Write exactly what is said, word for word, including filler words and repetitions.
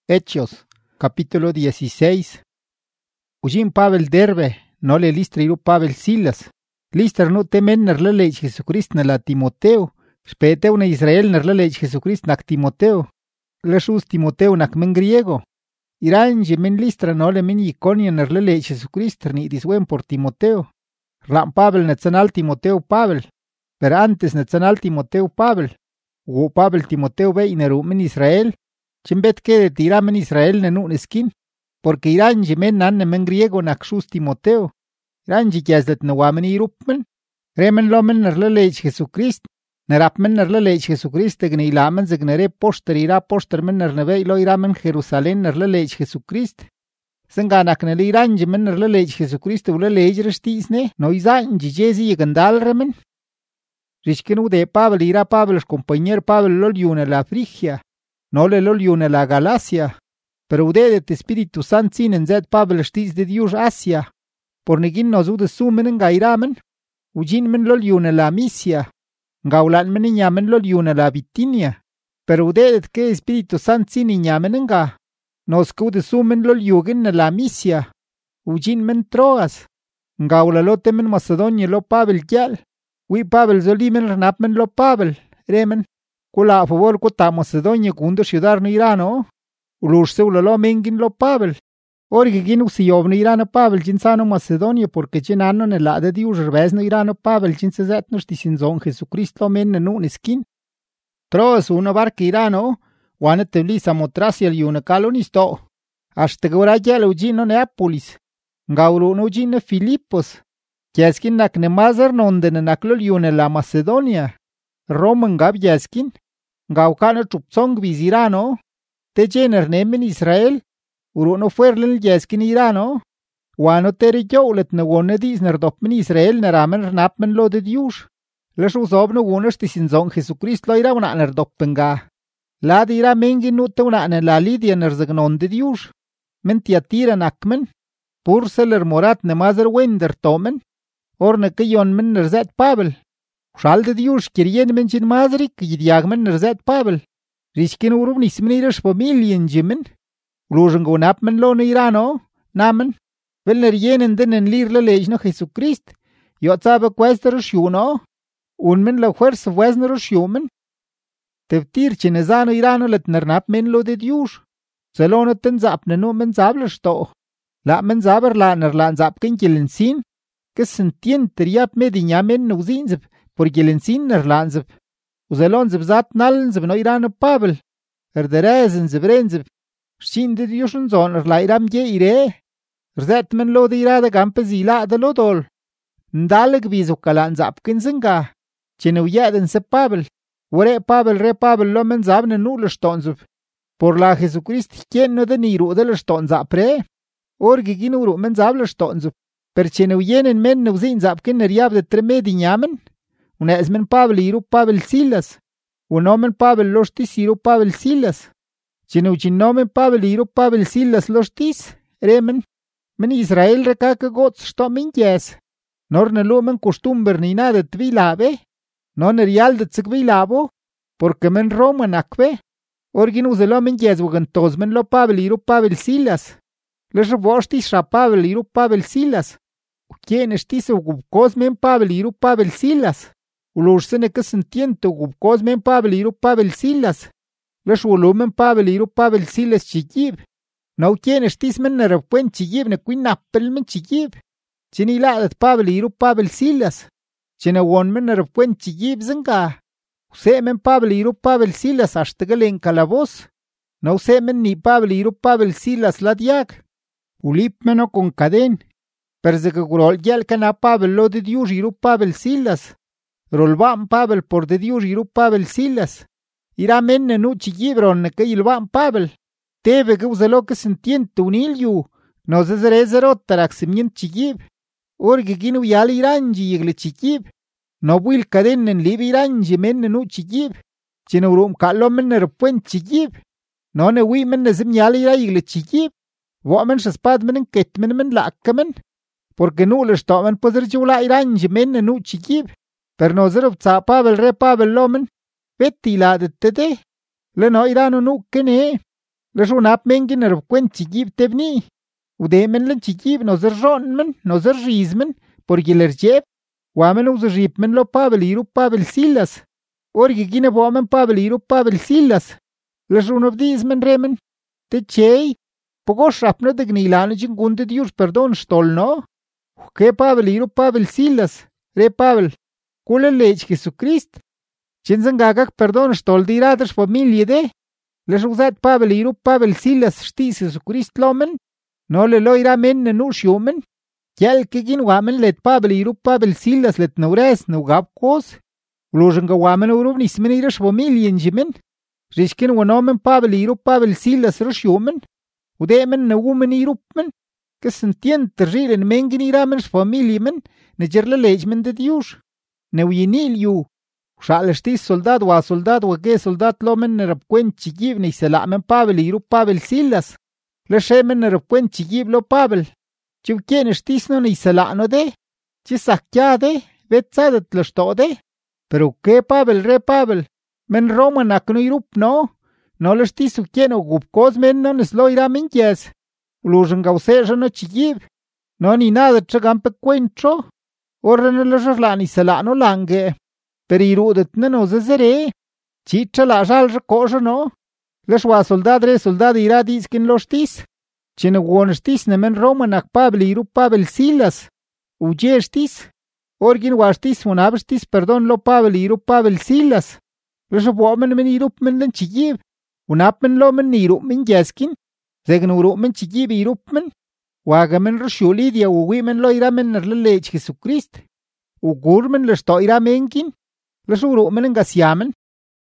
Hechos, capítulo dieciséis. Ujin Pavel Derbe, no le listra iru Pavel Silas. Listra no temen nerle lech Jesucrist na la Timoteo. Speteu na Israel nerle lech Jesucrist nak Timoteo. Leshus Timoteo nak men griego. Iranji men listra no le men Iconia nerle lech Jesucrist ni diswen por Timoteo. Ram Pavel netsanal Timoteo Pavel. Pero antes netsanal Timoteo Pavel. Ugo Pavel Timoteo ve ineru men Israel. Chimbet que de tiramen Israel nenun eskin, porque iranji men nan men griego nakshus Timoteo. Iranji kiazdet nawamen irupmen. Remen lomen nerle lech Jesucrist. Nerapmen nerle lech Jesucrist tegne ilamen zegnere poster ira poster men nerneve ilo iramen Jerusalem nerle lech Jesucrist. Senganak nele iranji men nerle lech Jesucrist ule lech restisne no izanji jezi yegandal remen. Rishkenu de Pavel ira Pavel compañer Pavel loliune la Frigia. No le loliune la Galacia, pero udedet Espíritu Sant sin enzet Pavel știți de Dios Asia, por negin nos ude sumen în gairamen, ugin men loliune la Misia, ngaulan men inyamen loliune la Bitinia, pero udedet que Espíritu Sant sin inyamen înga, nos că ude sumen loliugin la Misia, ugin men Troas, ngaulalote men Macedonia lo Pavel chial, ui Pavel zolimen rnapmen lo Pavel, remen, Kula a favor kota Macedonia kundo ciudad no Irano, ulur se ulalo mengin lo Pavel. Ori gin usiyov no Irano Pavel jinsano Macedonia porque jinano ne la de Dios revés no Irano Pavel jinsezet no stisinzon Jesucrist lo men nun skin. Troas una barca Irano, wana tebli samotrasia li una kalonisto. Hasta gora jelo jino Neapolis. Ngaulu no jino Filipos. Kiaskin nak ne mazar nonde ne naklo liune la Macedonia. Roman gab yaskin, gaukana trupsong vizirano, te jener nemen Israel, uruno fuerlen yaskin irano, wano tere joulet ne wone disner dopmen Israel neramen rnapmen lo de Dios. Les usob no wones tisinzong Jesucrist lo ira una ner doppenga. La de ira mengi nutte una ne la lidia ner zagnon de Dios. Mentia tira nakmen, purseler morat ne mazer wender tomen, or ne kiyon men nerzet Pavel. Shal de Dios kirien men chin mazrik yidiagmen nerzet Pavel. Rishkin urub nismeniras familien jimen. Ulujen gonapmen lo no irano, namen. Vel nerjenen den lirle lejno Jesucrist. Yotzabe quester shuno. Unmen la fuerza wesner shumen. Tevtir chinezano irano let nernap men lo de Dios. Zelono ten zapne no men zabler sto. La men zaber la nerlan zapken kilensin. Que sentien triap medinyamen no zinzeb. Porque el ensin nerlanzeb. Uzelon zebzat nalenzeb no irano Pavel. Erderezen zebrenzeb. Shin de Dios un zon erla iram ye ire. Erzetmen lo de irada gampe zila de lo dol. Ndaleg vizu kalan zapkin zinga. Chene uyaden se Pavel. Wore Pavel re Pavel lo men zabne nu le stonzeb. Por la Jesucrist quien no de niru de le stonza pre. Orgi ginuru men zab le stonzeb. Per chene uyenen men no zin zapkin eriab de tremedi nyamen. Un esmen Pavel iru Pavel Silas. Un omen Pavel lostis iru Pavel Silas. Chinu chinomen Pavel iru Pavel Silas lostis. Remen. Men Israel rekaka gots sto min yes. Nor ne lumen costumber ni nada tvilabe. No ne rial de tzikvilabo. Porque men Roman akve. Orgin uzelo min yes wagantos men lo Pavel iru Pavel Silas. Les revostis ra Pavel iru Pavel Silas. Quien estis ugubkos men Pavel iru Pavel Silas. Ulursene que sentiento gubkos men Pavel iru Pavel Silas. Les volumen Pavel iru Pavel Silas chigib. No quien estis men nerepuen chigib ne quin appel men chigib. Chini ladet Pavel iru Pavel Silas. Chine won men nerepuen chigib zinga. Use men Pavel iru Pavel Silas hasta galen calabos. No use men ni Pavel iru Pavel Silas la diag. Ulip meno con caden. Perze que gurol yel cana Pavel lo de Dios iru Pavel Silas. Rolban Pavel por de Dios iru Pavel Silas. Ira menne nu chigibron ne que ilban Pavel. Tebe que uzelo que sentiente unilju. No se zerezerot taraximien chigib. Orge ginu yal iranji igle chigib. No buil cadenen lib iranji menne nu chigib. Chino rum kalo menne repuen chigib. No ne wi menne zim yal ira igle chigib. Women shespad menen ket men men lakamen. Porque nu le stomen poder jula iranji menne nu chigib. Per no zerub tsa Pavel re Pavel lomen. Vetti la de tede. Le no irano nu kene. Lesh unap mengin er kwen chigib tebni. Ude men len chigib no zer ron men, no zer riz men, por giler jeb. Wamen uz rip men lo Pavel iru Pavel Silas. Orgi gine bomen Pavel iru Pavel Silas. Lesh unop diz men remen. Te chei. Pogo shrapno de gnilano jin gunde dius perdon stol no. Ke Pavel iru Pavel Silas. Re Pavel. Kule lech Jesucrist. Chin gagak perdon stol diraders familie de. Lesh uzat Pavel iru Pavel Silas shtis Jesucrist lomen. No le lo ira men nu shumen. Kiel kegin wamen let Pavel iru Pavel Silas let naures no gab kos. Ulojen ga wamen urub nismen ira familie njimen. Rishkin wanomen Pavel iru Pavel Silas rushumen. Udemen na women irupmen. Que sentient riren mengen iramen familie men. Ne jerle lejmen de Dios. Ne winil yu. Shalestis soldad wa soldad wa ge soldad lomen ne rapkwen chigib ne selamen Pavel iru Pavel Silas. Le shemen ne rapkwen chigib lo Pavel. Chiu kien estis no ne selano de. Chi sakya de. Betsadet lo sto de. Pero ke Pavel re Pavel. Men Roma nakno irup no. No le estis u kien o gupkos men no neslo ira men yes. Ulujen gauseja no chigib. No ni nada chagan pe kwencho. Orren le jorlani selano lange. Per irudet ne no zezere. Chicha la jal recoja no. Le shwa soldad re soldad ira diskin lo stis. Chine won stis ne men Roma nak Pavel iru Pavel Silas. Uje stis. Orgin wastis unabstis perdon lo Pavel iru Pavel Silas. Le shwomen men irup men len chigib. Unap men lo men irup men jeskin. Zegen urup men chigib irup men. Waga men rushulidia uwi men lo ira men nerle lech Jesucrist. Ugur men le sto ira menkin. Le shuru men ngasiamen.